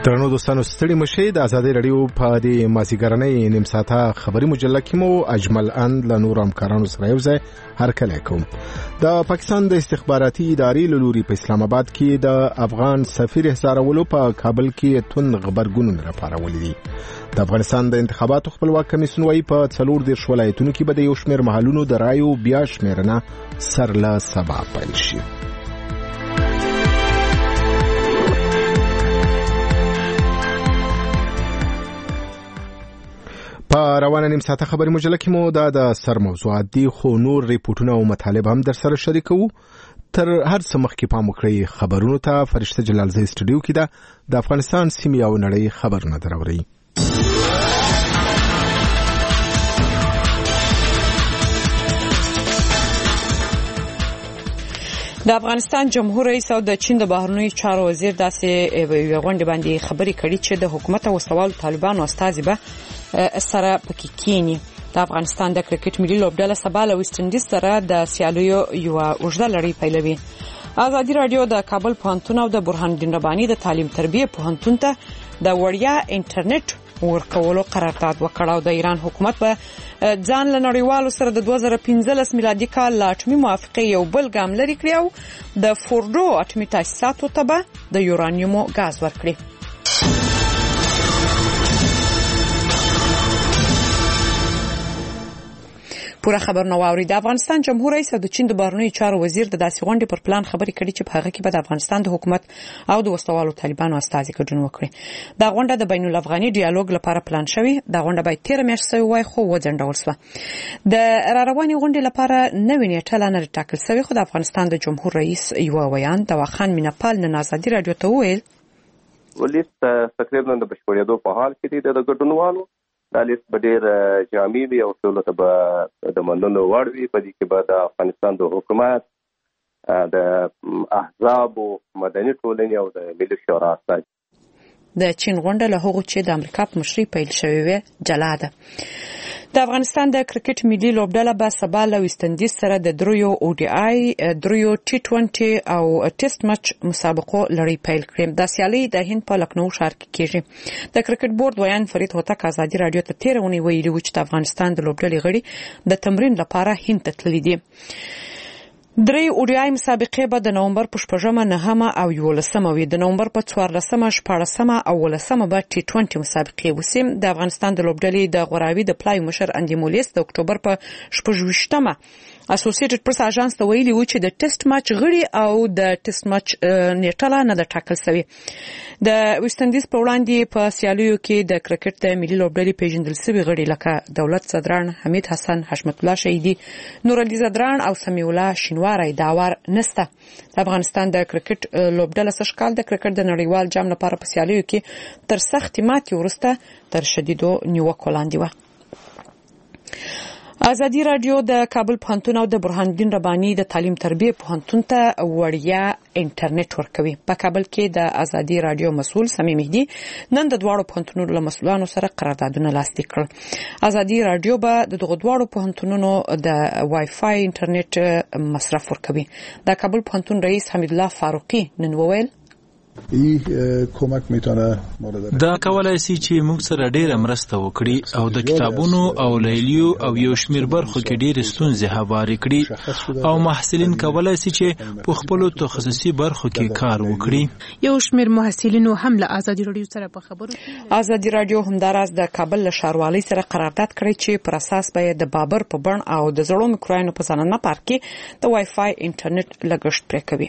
درنو دوستانو ستړي مشي د آزادۍ رادیو په دې مازیګرنۍ نیم ساعته خبري مجله کې مو اجمل اند له نور همکارانو سره یو ځای هرکلی کوم. د پاکستان د استخباراتي ادارې له لوري په اسلام آباد کې د افغان سفیر احضارولو په کابل کې توند غبرګونونه راپارولي دي. د افغانستان د انتخاباتو خپلواک کمیسیون وايي په 14 ولایتونو کې به د یو شمېر محلونو د رایو بیا شمېرنه سر له سبا پیل شي. په روانه نیم ساعته خبري مجله کې مو د سر موضوعات دي، خو نور ریپورتونه او مطالب هم در سره شریکو. تر هر څه مخکې پام وکړئ خبرونو ته. فرشته جلالزی سټوډیو کې ده د افغانستان سیمې او نړۍ خبرونه دروري. د افغانستان جمهور رئیس او د چین د بهرنیو چارو وزیر داسې یو غونډه باندې خبرې کړې چې د حکومت او سوال طالبانو استازي به سره پکې کینی. د افغانستان د کرکټ ملي لوبډله سبا له ویسټ انډیز سره د سیالیو یو اوږده لړۍ پیلوي. ازادي رادیو د کابل پوهنتون او د برهان الدین رباني د تعلیم تربیه پوهنتون ته د وړیا انټرنیټ ورکولو قرارداد وکړ او د ایران حکومت به ځان له نړیوالو سره د 2015 میلادي کال له اټومي موافقې یو بل ګام لري کړی او د فورډو اټومي تاسیساتو ته به د یورانیوم غاز ورکړي. پوره خبر نو اوري. د افغانستان جمهور رئیس او د چین د بهرنیو چارو وزیر د داسې غونډې پر پلان خبرې کړي چې په هغه کې به د افغانستان د حکومت او د وسوالو طالبانو استازي ګډون وکړي. دا غونډه د بین الافغاني ډیالوګ لپاره پلان شوی. دا غونډه باید 13 میاشتې شوی وای خو وځنډول شوه. د رارواني غونډې لپاره نوې نیټه لا نه ټاکل شوی، خو د افغانستان د جمهور رئیس یو ویان د واخان مینپال نن آزادي رادیو ته وویل ولیست تقریبا د بشپړېدو په حال کې دی. د ګډونوالو دا لیست به ډېر جامع وي او ټولو ته به د منلو وړ وي. په دې کې به د افغانستان د حکومت، د احزابو، مدني ټولنې او د ملي شورا استازي. د چین غونډه له هغو چې د امریکا په مشرۍ پیل شوې وي جلا ده. د افغانستان د کرکټ ملي لوبډله به سبا له ویسټ انډیز سره د دریو دریو T20 او ټیسټ مچ مسابقو لړۍ پیل کړي. د سیالي د هند په لکنو ښار کې کیږي. د کرکټ بورډ ویان فرید هوتک آزادي رادیو ته 13 ونی ویلي و چې د افغانستان د لوبډلې غړي د تمرین لپاره هند ته تللي دي. درې اوډیای مسابقې به د نومبر په 9 او 11 وي. د نومبر په 14 14 او 15 به T20 مسابقې وسي. د افغانستان د لوبډلې د غوراوي د پلای مشر اندي مولیس د اکتوبر په 28 اسوسییټډ پریس اژانس ته ویلي و چې د ټیسټ مچ غړي او د ټیسټ مچ نیټه نه د ټاکل شوی. د ویسټ انډیز په وړاندې په سیالیو کې د کرکټ د ملي لوبډلې پیژندل شوی غړي لکه دولت صدران، حمید حسن، حشمت الله شهیدی، نور علي زدران او سمیع الله شینواری داور نسته. د افغانستان د کرکټ لوبډله سشکال د کرکټ د نړیوال جام لپاره په سیالیو کې تر سخت ماتې وروسته تر شدیدو نیوکو لاندې و. ازادي رادیو د کابل پوهنتون او د برهان الدین رباني د تعلیم تربیه پوهنتون ته وړیا انټرنیټ ورکوي. په کابل کې د ازادي رادیو مسؤل سمیع مهدي نن د دواړو پوهنتونونو له مسؤلانو سره قراردادونه لاسلیک کړل. ازادي رادیو به د دغه دواړو پوهنتونونو د وای فای انټرنیټ مصرف ورکوي. د کابل پوهنتون رئیس حمید الله فاروقی نن وویل دا کولای شي چې موږ سره ډېره مرسته وکړي او د کتابونو او لیلیو او یو شمېر برخو کې ډېرې ستونزې هوارې کړي او محصلین کولای شي چې په خپلو تخصصي برخو کې کار وکړي. یو شمېر محصلینو هم له ازادي رادیو سره په خبرو. ازادي رادیو همداراز د کابل له ښاروالۍ سره قرارداد کړی چې پر اساس به د بابر په بڼ او د زړو میکروایانو په ځانګړي پارک کې د وای فای انټرنیټ لګښت پرې کوي.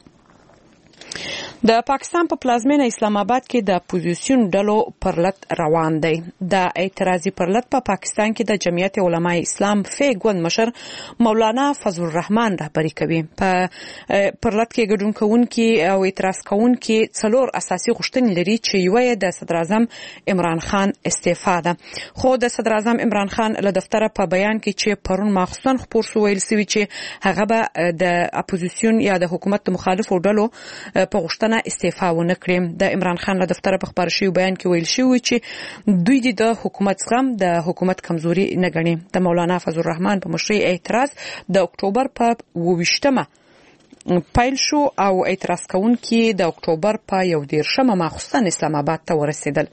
د پاکستان په پلازمینه اسلام آباد کې د اپوزیسیون ډلو پرلط روان دی. د اعتراضي پرلط په پاکستان کې د جمعیت علماء اسلام فی ګوند مشر مولانا فضل الرحمن رهبری کوي. په پرلط کې ګډون کوونکي او اعتراض کوونکي څلور اساسي غوښتنې لري چې یو د صدر اعظم عمران خان استعفا ده. خو د صدر اعظم عمران خان له دفتر په بیان کې چې پرون ماخصن خبر شو ویل سوي چې هغه به د اپوزیسیون یا د حکومت مخالفو ډلو په غوښتنه استعفا ونه کړي. د عمران خان له دفتر په خبر شوی بیان کې ویل شوی چې دوی د حکومت څخه د حکومت کمزوري نه ګڼي. د مولانا فضل الرحمن په مشرۍ اعتراض د اکتوبر په 28 پیل شو او اعتراض کوونکي د اکتوبر په 11 ماخوستن اسلام آباد ته ورسېدل.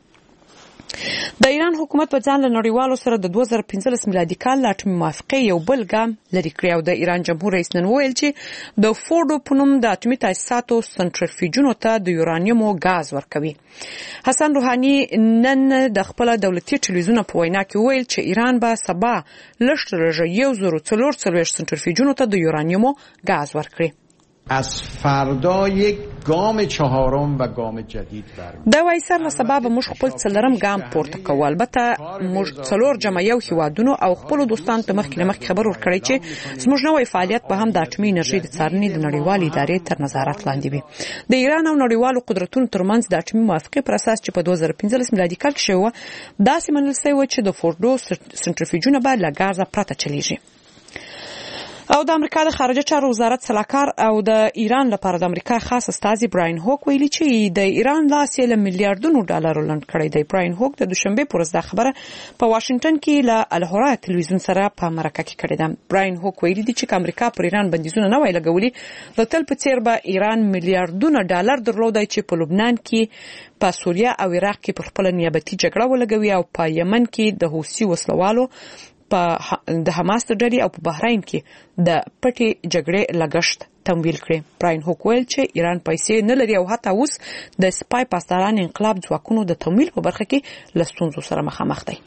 د ایران حکومت په ځان له نړیوالو سره د 2015 میلادي کال له اټومي موافقې یو بل ګام لرې کړی او د ایران جمهور رئیس نن وویل چې د فورډو په نوم د اټومي تاسیساتو سنټریفیوژونو ته د یورانیومو غاز ورکوي. حسن روحاني نن د خپل دولتي ټلویزیون په وینا کې وویل چې ایران به سبا لږ 1440 سنټریفیوژونو ته د یورانیومو غاز ورکړي. از فردا یک گام چهارم و گام جدید برمی‌داریم. دا وایسر له سبب موږ خپل څلورم ګام پورته کوو. البته موږ څلور جمعیو هیوادونو او خپل دوستانو ته مخکې خبر ورکړی چې زموږ نوې فعالیت به هم د اټومي انرژي د څارنې د نړیوالې ادارې تر نظارت لاندې وي. د ایران او نړیوالو قدرتونو ترمنځ د اټومي موافقې پر اساس چې په 2015 میلادي کال کې شوی داسې منل شوی و چې د فورډو سنټریفیوژونه به له ګازه پرته چلیږي. او د امریکا د خارجه چارو وزارت سلاکار او د ایران لپاره د امریکا خاص استازي براین هوک ویلي چې د ایران لاس یې له میلیارډونو ډالرو لنډ کړی دی. براین هوک د دوشنبه پر ورځ د خبره په واشنگټن کې له الهرا ټلویزیون سره په مرکه کې کړې ده. براین هوک ویلي دی چې امریکا پر ایران بندیزونه نه وای لګولي د تل په څیر به ایران میلیارډونه ډالر درلودای چې په لبنان کې په سوریه او عراق کې پر خپل نیابتي جګړه ولګوي او په یمن کې د حوثي وسلوالو په د حماس د ډلې او په بحرین کې د پټي جګړې لګښت تمویل کړي. براین هوک ویل چې ایران پیسې نه لري او حتی اوس د سپای پاسداران انقلاب ځواکونو د تمویل په برخه کې له ستونزو سره مخامخ دي.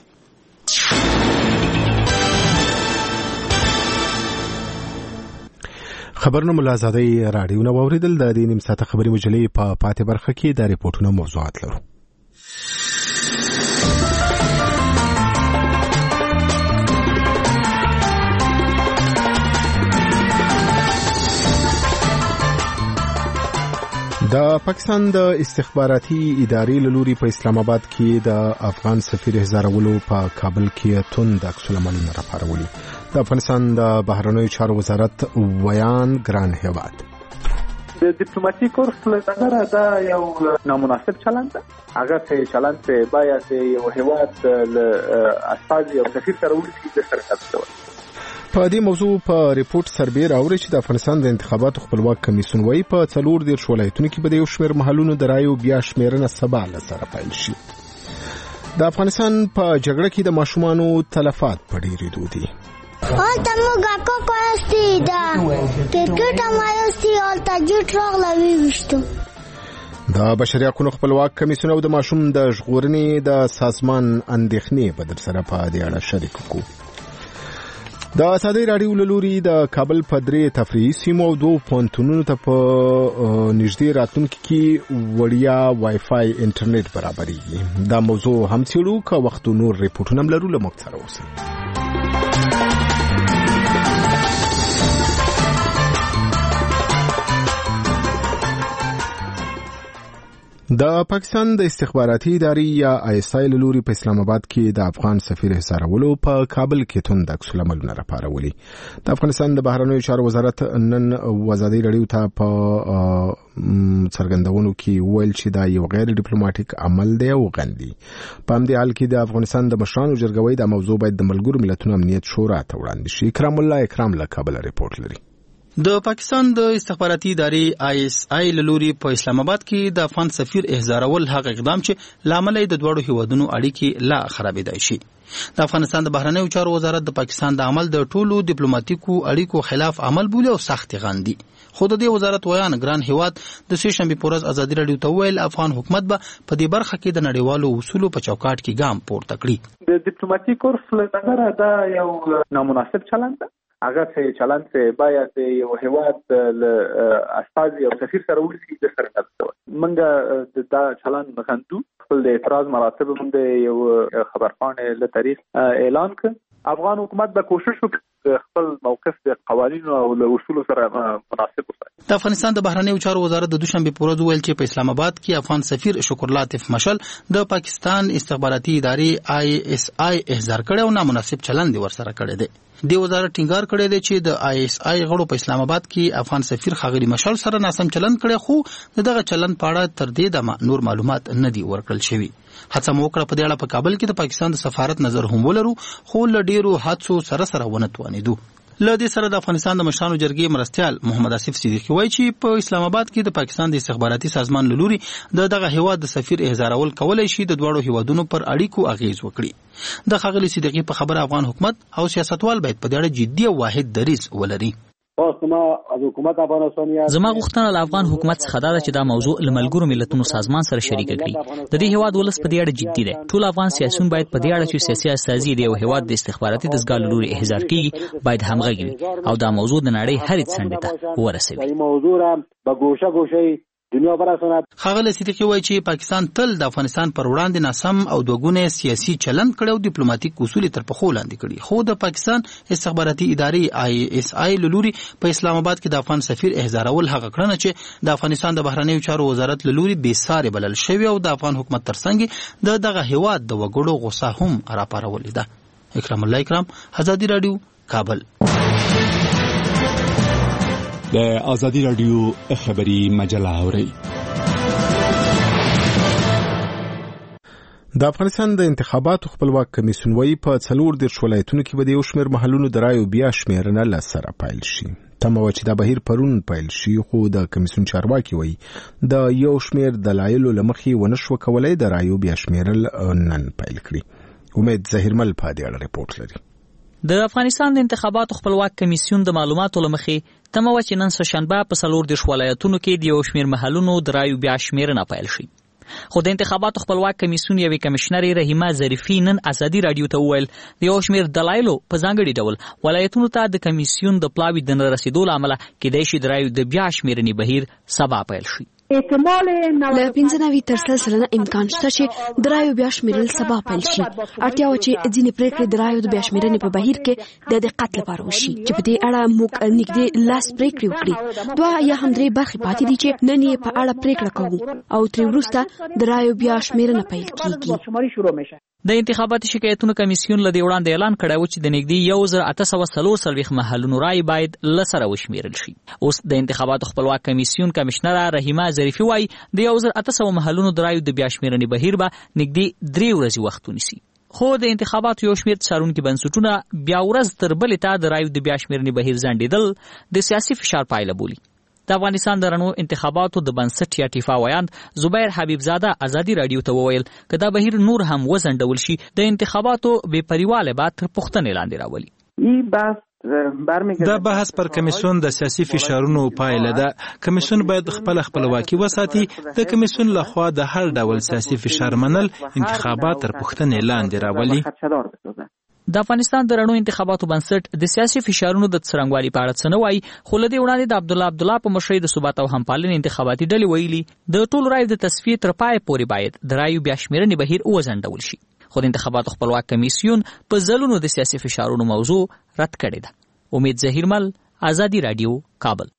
خبرونه ملازادي رادیو نو اوریدل د دې نیم ساعته خبري مجلې په پاتې برخه کې د ریپورتونو موضوعات لرو. د پاکستان د استخباراتي ادارې له لوري په اسلام آباد کې د افغان سفیر احضارولو په کابل کې توند عکسالعملونه راپارولي. د افغانستان د بهرنیو چارو وزارت ویان ګران هیواد د ډیپلوماټیک کورس له نظره دا یو نامناسب چلند ده. هغه څه چلند ته باید یو هیواد له استاد او سفیر سره ولسی د سره تاسو په دې موضوع په ریپورت سربیر اوري چې د افغانستان د انتخاباتو خپلواک کمیسیون وايي په 14 ولایتونو کې به یو شمېر محلونو د رایو بیا شمیرنه سبا له سره پیل شي. د افغانستان په جګړه کې د ماشومانو تلفات په ډېرېدو دي. Olta moga kokosti da. Kerketa mayosti olta jutro glavištu. د بشري حقوقو خپلواک کمیسیون او د ماشوم د ژغورنې د سازمان اندېښنې په در سره په دې اړه شریک کو. د ازادي رادیو له لوري د کابل په درې تفریحي سیمو او 2 پونتونونو ته په نږدې راتلونکي کې وړیا وای فای انټرنیټ برابرېږي. دا موضوع هم څېړو که وخت نور ریپورټونه هم لرو له موږ سره اوسئ. د پاکستان د استخباراتي ادارې یا ISI له لوري په اسلام آباد کې د افغان سفیر احضارولو په کابل کې توند عکسالعملونه راپارولي. د افغانستان د بهرنیو چارو وزارت نن ازادي رادیو ته په څرګندونو کې ویل چې دا یو غیر ډیپلوماټیک عمل دی او غندي. په همدې حال کې د افغانستان د مشرانو جرګوي د موضوع باید د ملګرو ملتونو امنیت شورا ته وړاندې شي. اکرام الله اکرام له کابل ریپورت لري. د پاکستان د استخباراتي ادارې ISI له لوري په اسلام آباد کې د افغان سفیر احضارول هغه اقدام چې لامل د دوړو هیوادونو اړیکې لا خرابېدای شي. د افغانستان د بهرنیو چارو وزارت د پاکستان د عمل د ټولو ډیپلوماټیکو اړیکو خلاف عمل بولی او سخت غندي. خو د دې وزارت ویان ګران هیواد د سه شنبه پر ورځ ازادي رادیو ته ویل افغان حکومت به په دې برخه کې د نړیوالو اصولو په چوکاټ کې ګام پورته کړي. د ډیپلوماټیک کورس له نظره دا یو نامناسب چلند ده. هغه څه چلند ته باید یو هیواد له استاد او سفیر سره ولسی د سره تاسو منګه دا چلند مخاندو خپل د اعتراض مراتب باندې یو خبرپاڼه له تاریخ اعلان کړ. افغان حکومت به کوشش وکړي خپل موقف د قوانینو او له اصولو سره مناسب وساتي. د افغانستان د بهرنیو چارو وزارت د دوشنبه پر ورځ ویل چې په اسلام آباد کې افغان سفیر شکر لطیف مشل د پاکستان استخباراتي ادارې ISI احضار کړي او نامناسب چلند ورسره کړی دی. د وزارت ټینګار کړی دی چې د ISI غړو په اسلام آباد کې افغان سفیر خاغلی مشال سره ناسم چلند کړي خو دغه چلند په اړه تر دې دمه نور معلومات نه دي ورکړل شوي. هڅه مو وکړه په دې اړه په کابل کې د پاکستان د سفارت نظر هم ولرو خو له ډیرو حادثو سره ونه توانېدو. له دې سره د افغانستان د مشرانو جرګې مرستیال محمد آصف صدیقي وایي چې په اسلام آباد کې د پاکستان د استخباراتي سازمان له لوري دغه هیواد د سفیر احضارول کولای شي د دواړو هیوادونو پر اړیکو اغیز وکړي. د ښاغلي صدیقي په خبره افغان حکومت او سیاستوال باید په دې اړه جدي او واحد دریځ ولري. زما غوښتنه له افغان حکومت څخه دا ده چې دا موضوع له ملګرو ملتونو سازمان سره شریک کړي. د دې هیواد ولس په دې اړه جدي دی. ټول افغان سیاسيون باید په دې اړه چې سیاسي استازي د یو هیواد د استخباراتي دستګاه له لوري احضار کیږي باید همغږي وي او دا موضوع د نړۍ هرې څنډې ته ورسوي. ښاغلی صدیقي وایي چې پاکستان تل د افغانستان پر وړاندې ناسم او دوګونی سیاسي چلند کړی او ډیپلوماټیک اصول تر پښو لاندې کړي. خو د پاکستان استخباراتي ادارې ISI له لوري په اسلام آباد کې د افغان سفیر احضارول هغه کړنه چې د افغانستان د بهرنیو چارو وزارت له لوري بې ساري بلل شوی او د افغان حکومت ترڅنګ دغه هیواد د وګړو غوسه هم راپارولې ده. اکرام الله اکرام، ازادي رادیو، کابل. د ازادي رادیو خبری مجله اوري. د افغانستان د انتخاباتو خپلواک کمیسیون وایي په 40 ولایتونو کې به د یو شمېر محلونو د رایو بیا شمېرنه له سره پیل شي. تمه وه چې دا بهیر پرون پیل شي، خو د کمیسیون چارواکي وایي د یو شمېر دلایلو له مخې ونه شوه کولی د رایو بیا شمېرل نن پیل کړي. امید ظهیرمل په دې اړه رپورټ لري. د افغانستان د انتخاباتو خپلواک کمیسیون د معلوماتو له مخې تمه وه چې نن سهشنبه په 40 ولایتونو کې د یو شمېر محلونو د رایو بیا شمېرنه پیل شي. خو د انتخاباتو خپلواک کمیسیون یوې کمشنرې رحیمه ظریفي نن ازادي رادیو ته وویل د یو شمېر دلایلو په ځانګړي ډول ولایتونو ته د کمیسیون د پلاوي د نه رسیدو له امله کیدای شي د رایو د بیا شمېرنې بهیر سبا پیل شي. له 95 تر 100% امکان شته چې د رایو بیا شمېرل سبا پیل شي. اړتیا و چې ځینې پریکړې د رایو د بیا شمېرنې په بهیر کې د دقت لپاره وشي چې په دې اړه موږ نږدې لاس پریکړې وکړي. 2 یا هم 3 برخې پاتې دي چې نن یې په اړه پریکړه کوو او تر وروسته د رایو بیا شمېرنه پیل کیږي. د انتخاباتي شکایتونو کمیسیون له دې وړاندې اعلان کړی و چې د نږدې 1844 محلونو رای باید له سره وشمېرل شي. اوس د انتخاباتو خپلواک کمیسیون کمشنره رحیمه ظریفي وایي د 1800 محلونو د رایو د بیا شمېرنې بهیر به نږدې 3 ورځې وخت ونیسي. خو د انتخاباتو یو شمېر څارونکي بنسټونه بیا ورځ تر بلې ته د رایو د بیا شمېرنې بهیر ځنډېدل د سیاسي فشار پایله بولي. د افغانستان د رڼو انتخاباتو د بنسټ یا ټیفا ویاند زبیر حبیبزاده ازادي رادیو ته وویل که دا بهیر نور هم وځنډول شي د انتخاباتو بې پریواله به تر پوښتنې لاندې راولي. دا بحث پر کمیسیون د سیاسي فشارونو پایله ده. کمیسیون باید خپلواکي وساتي. د کمیسیون لخوا د هر ډول سیاسي فشار منل انتخابات تر پوښتنې لاندې راولي. د افغانستان د رڼو انتخاباتو بنسټ د سیاسي فشارونو د څرنګوالي په اړه څه نه وایي، خو له دې وړاندې د عبدالله په مشرۍ د ثبات او همپالنې انتخاباتي ډلې ویلي د ټولو رایو د تصفیې تر پای پورې باید د رایو بیا شمېرنې بهیر وځنډول شي. خو د انتخاباتو خپلواک کمیسیون په ځلونو د سیاسي فشارونو موضوع رد کړې ده. امید ظهیرمل، ازادي رادیو، کابل.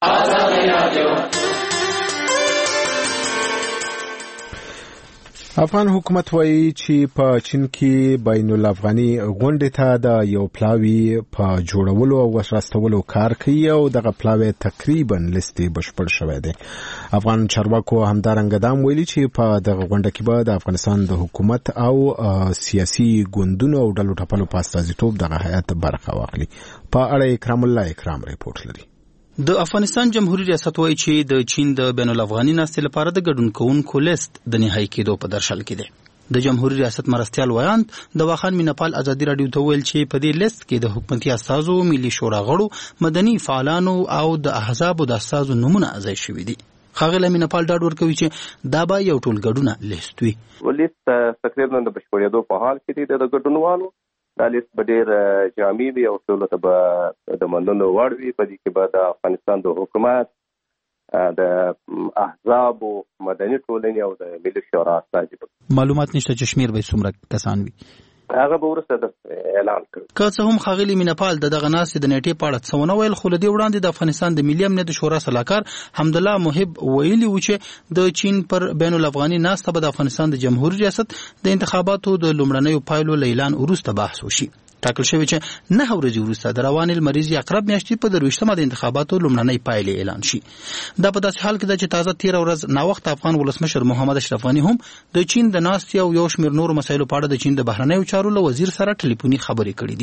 افغان حکومت وایي چې په چین کې بین الافغاني غونډې ته د یو پلاوي په جوړولو او راستولو کار کوي او دغه پلاوی تقریبا لستې بشپړ شوی دی. افغان چارواکو همدارنګه دا ویلي چې په دغه غونډه کې به د افغانستان د حکومت او سیاسي ګوندونو او ډلو ټپلو په استازیتوب دغه هیئت برخه واخلي. په اړه اکرام الله اکرام ریپورټ لري. د افغانستان جمهوریت ریاست وایي چې د چین د بین الافغاني ناستې لپاره د ګډون کوونکو لیست د نهایی کېدو په درشل کې دی. د جمهوریت ریاست مرستیال ویاند د واخان مینپال ازادي رادیو ته ویل چې په دې لیست کې د حکومتي استازو، ملي شورا غړو، مدني فعالانو او د احزابو د استازو نومونه ځای شوي دي. ښاغلی مینپال ډاډ ورکوي چې دا به یو ټولګډونه لیست وي. لیست تقریبا د بشپړېدو په حال کې دی. د ګډونوالو دا لیست به ډېر جامع وي او ټولو ته به د منلو وړ وي. په دې کې به د افغانستان د حکومت، د احزابو، مدني ټولنې او د ملي شورا استازي. معلومات نشته چې شمېر به څومره کسان وي. هغه به وروسته اعلان کړي. که څه هم ښاغلي مینپال دغه ناستې د نیټې په اړه څه ونه ویل، خو له دې وړاندې د افغانستان د ملي امنیت شورا سلاکار حمدالله محب ویلي و چې د چین پر بین الافغاني ناسته به د افغانستان د جمهوریت ریاست د انتخاباتو د لومړنیو پایلو له اعلان وروسته بحث وشي. ټاکل شوی چې 9 ورځې وروسته د روانې لمریزې عقرب میاشتې په 23مه د انتخاباتو لومړنۍ پایلې اعلان شي. دا په داسې حال کې ده چې تازه 13 ورځ ناوخته افغان ولسمشر محمد اشرف غني هم د چین د ناستې او یو شمېر نورو مسایلو په اړه د چین د بهرنیو چارو له وزیر سره ټلیفوني خبرې کړې دي.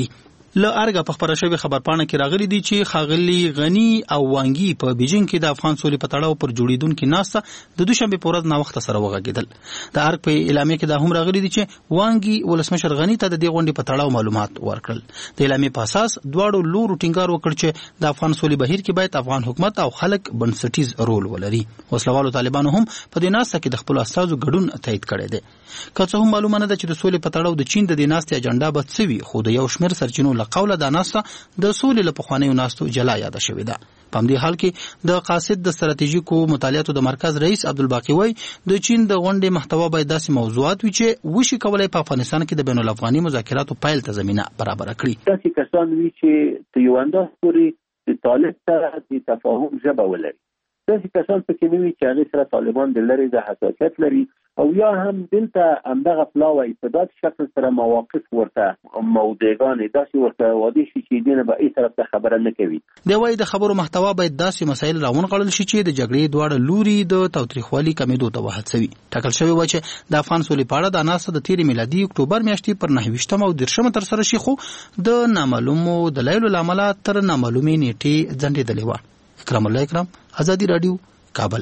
له ارګه په خبره شوی خبرپاڼه کې راغلي دي چې خاغلی غنی او وانګي په بیجینګ کې د افغان سولې په تړاو پر جوړیدونکو ناسته د دوشنبه په ورځ نا وخت سره وغږیدل. د ارګ په اعلامیه کې دا هم راغلي دي چې وانګي ولسمشر غنی ته د دې غونډې په تړاو معلومات ورکړل. د اعلامیه په اساس دواړو لورو ټینګار وکړ چې د افغان سولې بهیر کې باید افغان حکومت او خلک بنسټیز رول ولري. وسلوالو طالبانو هم په دې ناسته کې د خپل استازو ګډون تایید کړی دی. که څه هم معلومه نه ده چې د سولې په تړاو د چین د دې ناستې اجنډا به څه وي، خو د یو شمېر سرچینو له قوله دا ناسته د سولې له پخوانیو ناستو جلا یاده شوې ده. په همدې حال کې د قاصد د ستراتیژیکو مطالعاتو د مرکز رئیس عبدالباقي وایي د چین د غونډې محتوا باید داسې موضوعات وي چې وشي کولای په افغانستان کې د بین الافغاني مذاکراتو پیل ته زمینه برابره کړي. داسې کسان وي چې د یو انداز پورې د طالب سره د تفاهم ژبه ولري. داسې کسان پکې نه وي چې هغې سره طالبان د لرې د حساسیت لري او یا هم دلته همدغه پلاوه استبداد شکل سره مواقف ورته موضوعګانې داسې ورته وادي شي چې دینه به ای طرف ته خبره نه کوي. دی وايي د خبرو محتوا باید داسې مسایل راونغاړل شي چې د جګړې دواړه لوري د تاوتریخوالي کمېدو ته وهڅوي. ټاکل شوی و چې د افغان سولې په اړه د ناسته د تېرې میلادي اکتوبر میاشتې پر 29 او 30 ترسره شي، خو د نامعلومو دلایلو له امله تر نامعلومې نیټې ځنډېدلې وه. اکرام الله اکرام، آزادی رادیو، کابل.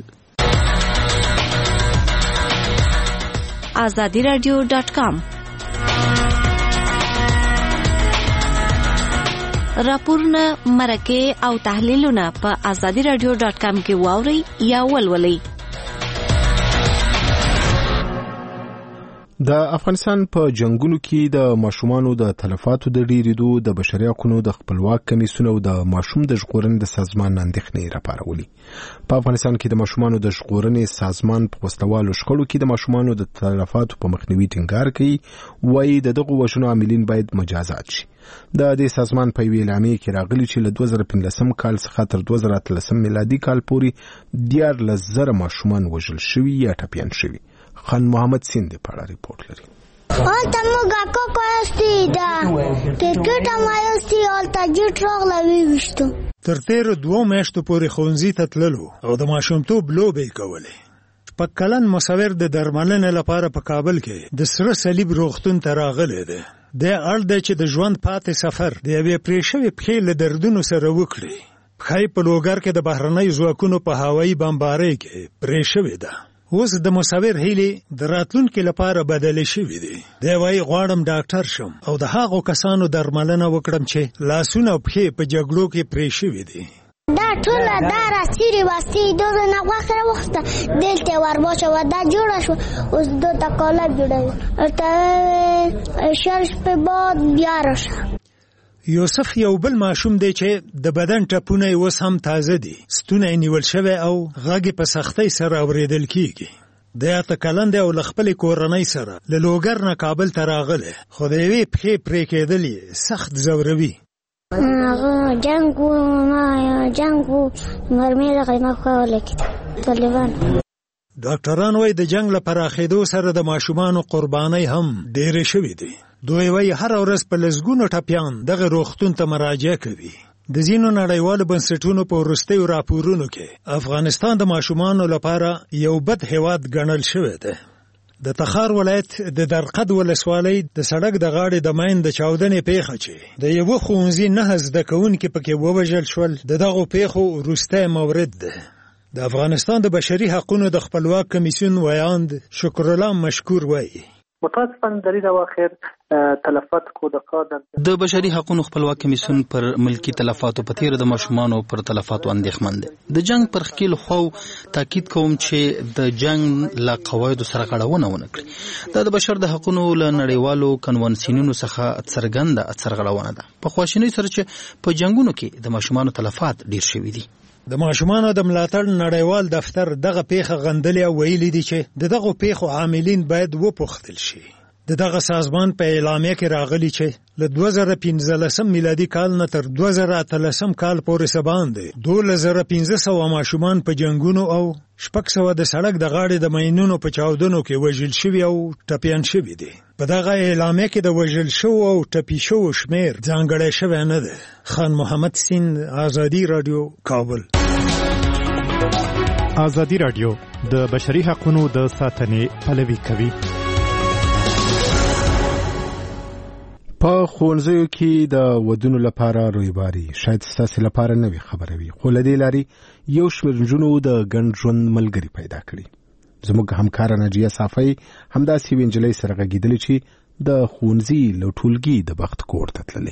azadiradio.com راپورونه، مرکه او تحلیلونه په azadiradio.com کې واورئ یا ولولئ. د افغانستان په جنگونو کې د ماشومانو د تلفاتو د ډیریدو د بشري حقوقو د خپلواک کمیسیون او د ماشوم د ژغورنې د سازمان اندېښنې راپارولې. په افغانستان کې د ماشومانو د ژغورنې سازمان په وسلوالو شخړو کې د ماشومانو د تلفاتو په مخنیوي ټینګار کوي، وایي د دغو وژنو عاملین باید مجازات شي. د دې سازمان په یوې اعلامیه کې راغلي چې له 2015 کال څخه تر 2013 میلادي کال پورې 14,000 ماشومان وژل شوي یا ټپیان شوي. خان محمد سیند په اړه ریپورت لري. آلتا موږ کوکو استیدا کرکټ مایوستي آلتا جټ راغلی وشتو. تر تیر 2 میاشتو پورې ښوونځي ته تللو او د ماشومتوب لوبې کولې. شپږ کلن مصور د درملنې لپاره په کابل کې د سره صلیب روغتون ته راغلی دی. د اړ دی چې د ژوند پاتې سفر د یوې پرې شوې پښې له دردونو سره وکړي. پښه په لوګر کې د بهرنۍ ځواکونو په هوایي بمبارۍ کې پرې شوې ده. اوس د مصور هیلې د راتلونکي لپاره بدلې شوې دي. دی وايي غواړم ډاکټر شم او د هغو کسانو درملنه وکړم چې لاسونه او پښې په جګړو کې پرې شوې دي. دا ټوله دا راسیري واسطې دوه نه غوښه وخته دلته ورباشه و دا جوړه شو. اوس دوه تکاله جوړوي ته شرش په باد بیا راشه. یوسف یو بل ماشوم دی چې د بدن ټپونه یې اوس هم تازه دي. ستونه یې نیول شوی او غږ په سختۍ سره اورېدل کېږي. د 8 کلن دی او له خپلې کورنۍ سره له لوګر نه کابل ته راغلی، خو د یوې پښې پرې کېدل یې سخت ځوروي. هغه جنګ و مرمۍ دغه ما کولی کېده طالبان. ډاکټران وایي د جنګ له پراخېدو سره د ماشومانو قربانۍ هم ډېرې شوې دي. دوی وایي هر ورځ په لسګونو ټپیان دغه روغتون ته مراجعه کوي. د ځینو نړیوالو بنسټونو په وروستیو راپورونو کې افغانستان د ماشومانو لپاره یو بد هیواد ګڼل شوی دی. د تخار ولایت د درقد ولسوالۍ د سړک د غاړې د ماین د چاودنې پیښه چې د یوه ښوونځي 9 زده کوونکي پکې ووژل شول، د دغو پیښو وروستی مورد دی. د افغانستان د بشري حقوقو د خپلواک کمیسیون ویاند شکرالله مشکور وایي متاسفانه در این اواخر تلفات کودکان د بشري حقوقو خپلواک کمیسیون پر ملکی تلفاتو په تیر د ماشومانو پر تلفاتو اندېښمن دی. د جنگ پر خکیل خو تاکید کوم چې د جنگ له قواعدو سره غړونه ونه کړي. دا د بشر د حقوقو له نړیوالو کنوانسیونونو څخه څرګنده سرغړونه ده. په خواشینۍ سره چې په جنگونو کې د ماشومانو تلفات ډیر شوي دي. د ماشومانو د ملاتړ نړیوال دفتر دغه پیښه غندلې او ویلي دي چې دغه پیښو عاملین باید وپوښتل شي. دغه سازمان په اعلامیه کې راغلی چې له 2015 میلادي کال نه تر 2013 کال پورې سباندې 2500 ماشومان په جنگونو او 600 د سړک د غاړې د ماینونو په چاودنو کې وژل شوي او ټپیان شوي دي. په دغه اعلامیه کې د وژل شوو او ټپي شوو شمیر ځانګړی شوی نه دی. خان محمد سیند، آزادی رادیو، کابل. آزادی رادیو د بشري حقوقو د ساتنې پلوي کوي. په ښوونځیو کې د ودونو لپاره رویباري شاید ستاسو لپاره نوې خبره وي، خو لدې لاري یو شمېر نجونو د ګډ ژوند ملګری پیدا کړي. زموږ همکاره ناجیه صافی همداسې یوې نجلۍ سره غږېدلې چې د ښوونځي له ټولګي د بخت کور ته تللې.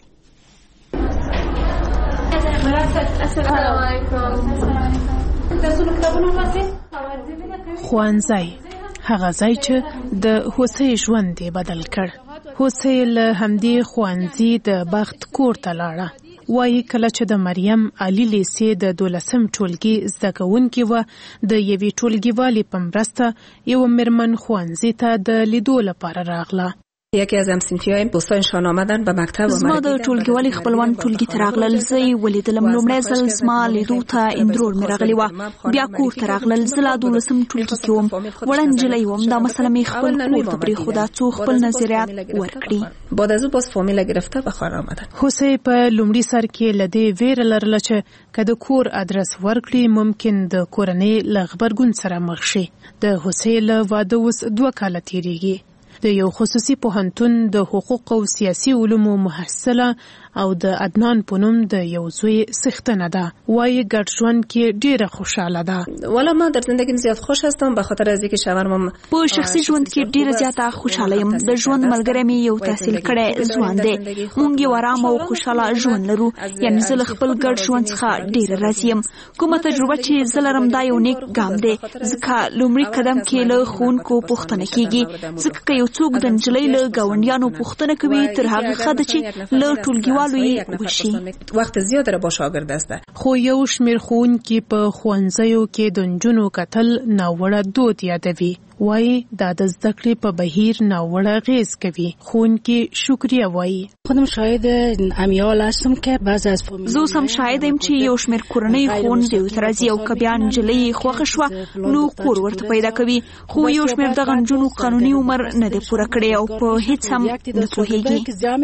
ښوونځی هغه ځای چې د هوسۍ ژوند یې بدل کړ. هوسۍ له همدې ښوونځي د بخت کور ته لاړه. وایي کله چې د مریم علي لیسې د 12م ټولګي زده کوونکې وه، د یوې ټولګیوالې په مرسته یوه میرمن ښوونځي ته د لیدو لپاره راغله. یکی از همصنفی‌هایم دوستانشان آمدن به مکتب و زما د ټولګیوالې خپلوان ټولګي ته راغلل. زه یې ولیدلم. لومړی ځل زما لیدو ته اندرور مې راغلې وه. بیا کور ته راغلل. زه لا 12م ټولګي کې وم. وړه نجلۍ وم. دا مسله مې خپل کور ته پرېښوده څو خپل نظریات ورکړي. بعد از او باز فامیل گرفته به خانه آمدن. هوسۍ په لومړي سر کې له دې ویره لرله چې که د کور ادرس ورکړي ممکن د کورنۍ له غبرګون سره مخ شي. د هوسۍ له واده اوس 2 کاله تېرېږي. د یو خصوصي پوهنتون د حقوق او سیاسي علومو محصله او د عدنان په نوم د یو زوی څښتنه ده. وایي ګډ ژوند کې ډیره خوشاله ده. والا ما در زندگیم زیات خوش هستم به خاطر از اینکه شوهرم په شخصي ژوند کې ډیره زیاته خوشاله یم. د ژوند ملګری مې یو تحصیل کړی ځوان دی. موږ یو آرام او خوشاله ژوند لرو. یعنی زه له خپل ګډ ژوند څخه ډیره راضي یم. کومه تجربه چې زه لرم دا یو نیک ګام دی، ځکه لومړي قدم کې له ښوونکو پوښتنه کیږي. ځکه که یو څوک د نجلۍ له ګاونډیانو پوښتنه کوي تر هغه ښه ده چې له ټولګیوالو یې وشي. وخت زیات را با شاګرد است. خو یو شمېر ښوونکي په ښوونځیو کې د نجونو کتل ناوړه دود یادوي. وایي دا د زده کړې په بهیر ناوړه اغېز کوي. ښوونکي شکریه وایي. خودم شاهد امیال هستم که بعض از زه اوس هم شاهد یم چې یو شمېر کورنۍ ښوونځیو ته راځي او که بیا نجلۍ خوښه شوه نو کور ورته پیدا کوي. خو یو شمېر دغه نجونو قانوني عمر نه دی پوره کړی او په هیڅ هم نه پوهېږي.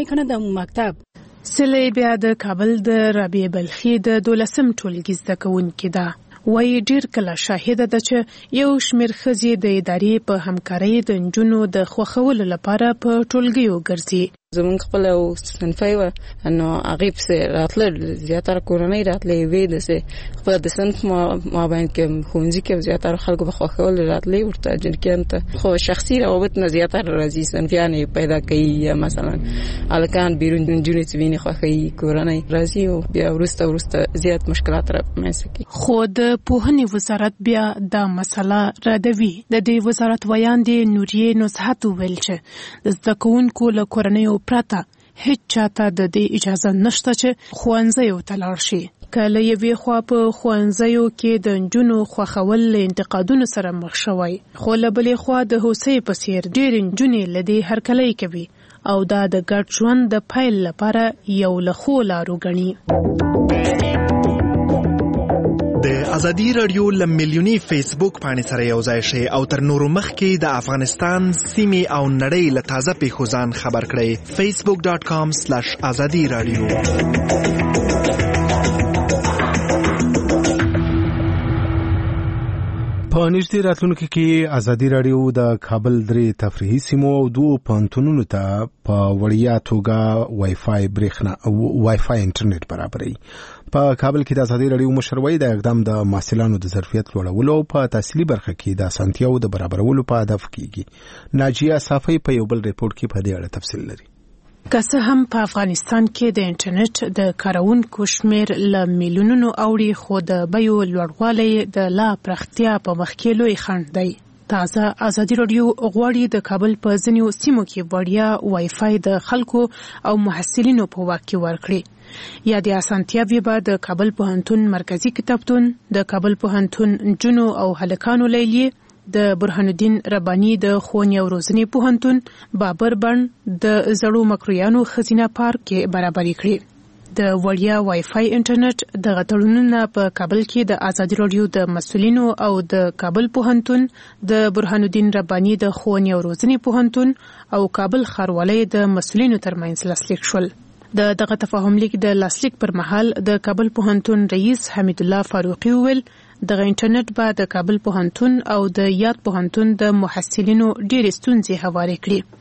سلی بیا د کابل د رابعه بلخي د 12م ټولګي زده کوونکې ده. وایي ډیر کله شاهده ده چې یو شمېر ښځې د ادارې په همکارۍ د نجونو د خوښولو لپاره په ټولګیو ګرځي. زمونږ خپل او صنفي و انه هغه په راتل زیاتره کورنۍ راتلې وې د خپل د صنف ما باندې کې ښوونځي کې زیاتره خلکو په خوښول راتلې ورته جنکان ته خو شخصي روابط نه زیاتره راځي صنفيان پیدا کوي یا مثلا الکان بیرون جنونی سوینه خوښي کورنۍ راځي او بیا ورسته زیات مشکلات را مسکی. خو د پوهنې وزارت بیا دا مسله ردوي. د دې وزارت ویاندې نوریه نصحت ویل چې د زده کوونکو له کورنۍ پرته هیڅ چاته د دې اجازه نشته چې ښوونځیو ته لاړ شي. که له یوې خوا په ښوونځیو کې د نجونو خوښول له انتقادونو سره مخ شوی، خو له بلې خوا د هوسۍ په څېر ډېرې نجونې له دې هرکلی کوي او دا د ګډ ژوند د پیل لپاره یو له ښو لارو ګڼي. د ازادي رادیو لمیلیونی فیسبوک باندې سره یو ځای شي او تر نورو مخکې د افغانستان سیمې او نړۍ له تازه پیښو ځان خبر کړئ. facebook.com/azadi radio. په نږدې راتلونکي کې ازادي رادیو د کابل 3 تفریحي سیمو او 2 پوهنتونونو ته په وړیا توګه وای فای انټرنیټ برابري. په کابل کې د ازادي رادیو مشروعي د اقدام د محصلانو د ظرفیت لوړولو او په تحصیلي برخه کې د اسانتیاو د برابرولو په هدف کېږي. ناجیه صافی په یو بل ریپورت کې په دې اړه تفصیل لري. که څه هم په افغانستان کې د انټرنیټ د کارونکو شمیر له میلیونونو اوړي، خو د بیو لوړوالی د لا پراختیا په مخ کې لوی خنډ دی. تازه ازادي رادیو غواړي د کابل په ځینو سیمو کې وړیا وای فای د خلکو او محصلینو په واک کې ورکړي. یا د اسانتیاوې به د کابل پوهنتون مرکزی کتابتون، د کابل پوهنتون نجونو او هلکانو لیلیې، د برهان الدین رباني د ښوونې او روزنې پوهنتون، بابر بڼ د زړو مکرویانو ښځینه پارک کې برابري کړي. د وړیا وای فای انټرنیټ د غټړونو په کابل کې د ازادي رادیو د مسؤلینو او د کابل پوهنتون، د برهان الدین رباني د ښوونې او روزنې پوهنتون او کابل ښاروالۍ د مسؤلینو ترمنځ لاسلیک شول. دغه تفاهم لیک د لاسلیک پر مهال د کابل پوهنتون رئیس حمید الله فاروقي ویل د انټرنیټ به د کابل پوهنتون او د یاد پوهنتون د محصلینو ډېرې ستونزې هوارې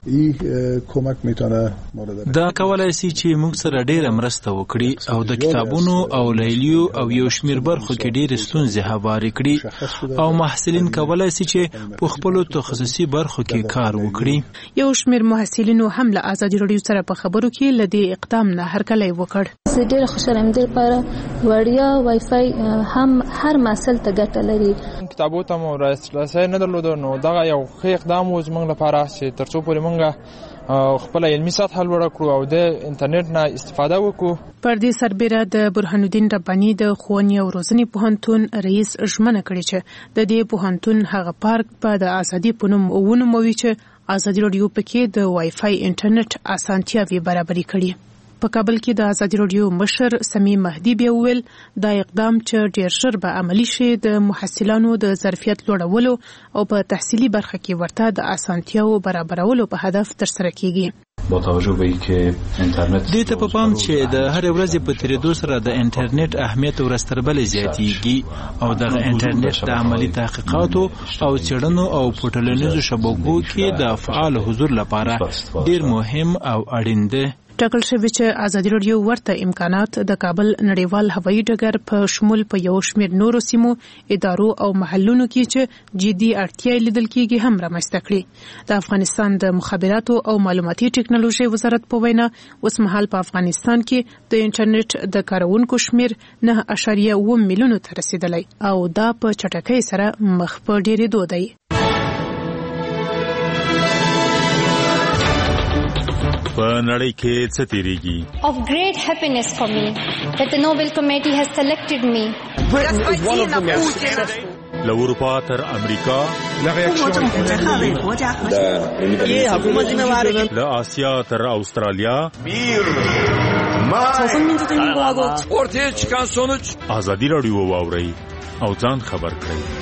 کړي. دا کولای شي چې موږ سره ډېره مرسته وکړي او د کتابونو او لیلیو او یو شمېر برخو کې ډېرې ستونزې هوارې کړي او محصلین کولای شي چې په خپلو تخصصي برخو کې کار وکړي. یو شمېر محصلینو هم له ازادي راډیو سره په خبرو کې له دې اقدام نه هرکلی وکړ. زه ډېره خوشحاله یم. د لپاره وړیا وای فای هم هر محصل ته ګټه لري. کتابو ته مو رسای نه درلوده نو دغه یو ښه اقدام و زموږ لپاره چې تر څو پورې موږ خپل علمي سطح لوړه کړو او د انټرنیټ نه استفاده وکړو. پر دې سربېره د برهان الدین رباني د ښوونې او روزنې پوهنتون رئیس ژمنه کړې چې د دې پوهنتون هغه پارک په د ازادي په نوم ونوموي چې ازادي راډیو پکې د وای فای انټرنیټ اسانتیاوې برابرې کړي. په کابل کې د ازادي راډیو مشر سمیم مهدي بیا وویل دا اقدام چې ډېر ژر به عملي شي د محصلانو د ظرفیت لوړولو او په تحصیلي برخه کې ورته د اسانتیاو برابرولو په هدف ترسره کیږي. با توجه به اینکه اینترنت دې ته په پام چې د هر ورځې په تیریدو سره د انټرنیټ اهمیت ورستربلې زیاتیږي او د انټرنیټ د عملی تحقیقاتو او څېړنو او په ټولنیزو شبکو کې د فعال حضور لپاره ډېر مهم او اړین دی. ټاکل شوی چې ازادي راډیو ورته امکانات د کابل نړیوال هوایي ډګر په شمول په یو شمېر نورو سیمو ادارو او محلونو کې چې جدي اړتیا لیدل کېږي هم رامنځته کړي. د افغانستان د مخابراتو او معلوماتي ټکنالوژي وزارت په وینا اوس مهال په افغانستان کې د انټرنیټ د کارونکو شمېر 9.7 میلیونو ته رسیدلی او دا په چټکۍ سره مخ په ډېرېدو دی. په نړۍ کې څه تیریږي؟ Of great happiness for me that the Nobel Committee has selected me. له اروپا تر امریکا، له آسیا تر استرالیا، ortaya çıkan sonuç ازادي راډیو واورئ او ځان خبر کړئ.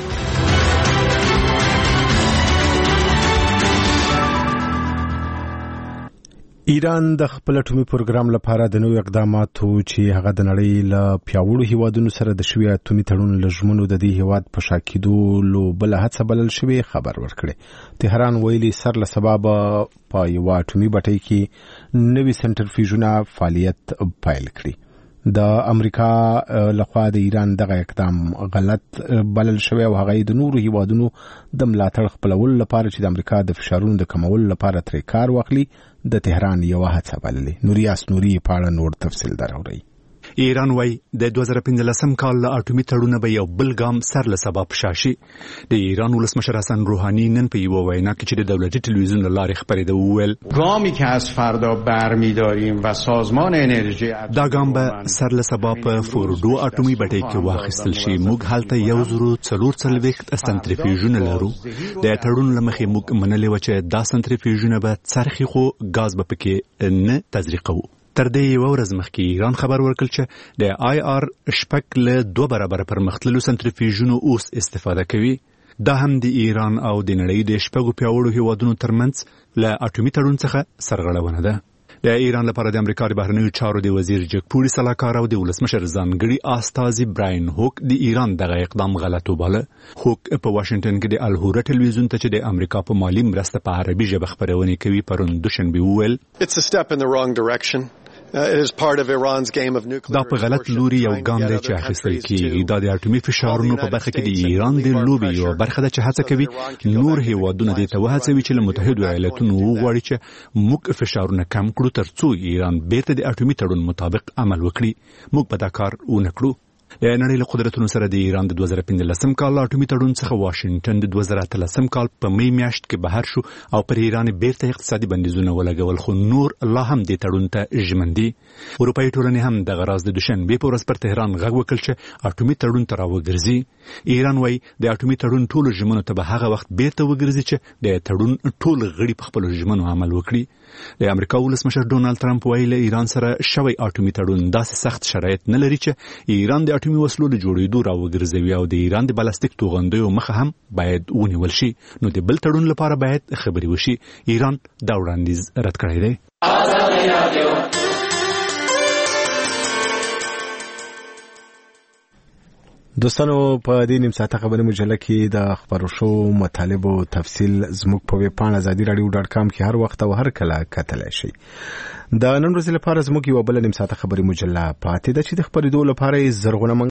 ایران د خپل اټومي پروګرام لپاره د نوو اقداماتو چې هغه د نړۍ له پیاوړو هیوادونو سره د شوي اټومي تړون له ژمنو د دې هیواد په شا کېدو بل هڅه بلل شوې خبر ورکړي. تهران ویلي سر له سبب په یو اټومي بټۍ کې نوي سنټرفیوژونه فعالیت پیل کړي. د امریکا لخوا د ایران دغه اقدام غلط بلل شوی او هغه د نورو هیوادونو د ملاتړ خپلولو لپاره چې د امریکا د فشارونو د کمولو لپاره ترې کار واخلي د تهران یو هڅه بللې. نوریاس نوري په اړه نور تفصیل دراوړي. ایران وای د 2015 کال له اټومي تړونه به یو بل ګام سر له سبب شاشي. د ایران ولسمشر حسن روحانی نن په یو وینا کې چې د دولتي ټلویزیون له لارې خبرېده وویل ګامی که از فردا برمی‌داریم و سازمان انرژی دا ګام به سر له سبب فوردو اټومي بټۍ کې واخیستل شي. موږ هلته 144 سنټریفیوژونه لرو. د تړون له مخې موږ منلې و چې دا سنټریفیوژونه به څرخي خو غاز به پکې نه تزریقوو. تر دې یو ورځ مخکې ایران خبر ورکړ چې د آی آر شپږ له 2 برابر پرمختللو سنټریفیوژونو اوس استفاده کوي. دا هم د ایران او د نړۍ د شپږو پیاوړو هیوادونو ترمنځ له اټومي تړون څخه سرغړونه ده. د ایران لپاره د امریکا د بهرنیو چارو د وزیر جګپوري سلاکار او د ولسمشر ځانګړي استازي براین هوک د ایران دغه اقدام غلط وباله. هوک په واشنگټن کې د الهوره ټلویزیون ته چې د امریکا په مالی مرسته په عربي ژبه خبرونه کوي پرون دوشنبه وویل دا په غلط لوري یو ګام دی چې اخیستل کیږي. دا د اټومي فشارونو په برخه کې د ایران د لوبي یو برخه ده چې هڅه کوي نور هیوادونه دې ته وهڅوي چې له متحده ایالاتونو وغواړي چې موږ فشارونه کم کړو ترڅو ایران بیرته د اټومي تړون مطابق عمل وکړي. موږ په دا کار ونه کړو. د نړۍ له قدرتونو سره د ایران د 2015 کال اټومي تړون څخه واشنگټن د 2013 کال په می میاشت کې بهر شو او پر ایران بیرته اقتصادي بندیزونه ولګول، خو نور لا هم د تړون ته ژمن دي. اروپایي ټولنې هم د غراز د دوشنبه په ورځ پر تهران غږ وکړ چې اټومي تړون ته راوګرځي. ایران وایي د اټومي تړون ټول ژمنو ته به هغه وخت بیرته وګرځي چې د تړون ټول غړي په خپل ژمنو عمل وکړي. د امریکا ولسمشر ډونالد ټرمپ وایي له ایران سره شوی اټومي تړون داسې سخت شرایط نه لري چې ایران د اټومي وسلو له جوړېدو راوګرځوي او د ایران د بلاستیک توغندیو مخه هم باید ونیول شي. نو د بل تړون لپاره باید خبرې وشي. ایران دا وړاندیز رد کړی دی. دوستانو په دې نیم ساعته خبري مجله کې د خبرو شو مطالب او تفصیل زموږ په ویب پاڼه azadiradio.com کې هر وخت او هر کله کتلای شي. د نن ورځې لپاره زموږ یو بل نیم ساعته خبري مجله پاتې ده چې د خبرېدو لپاره زرغونه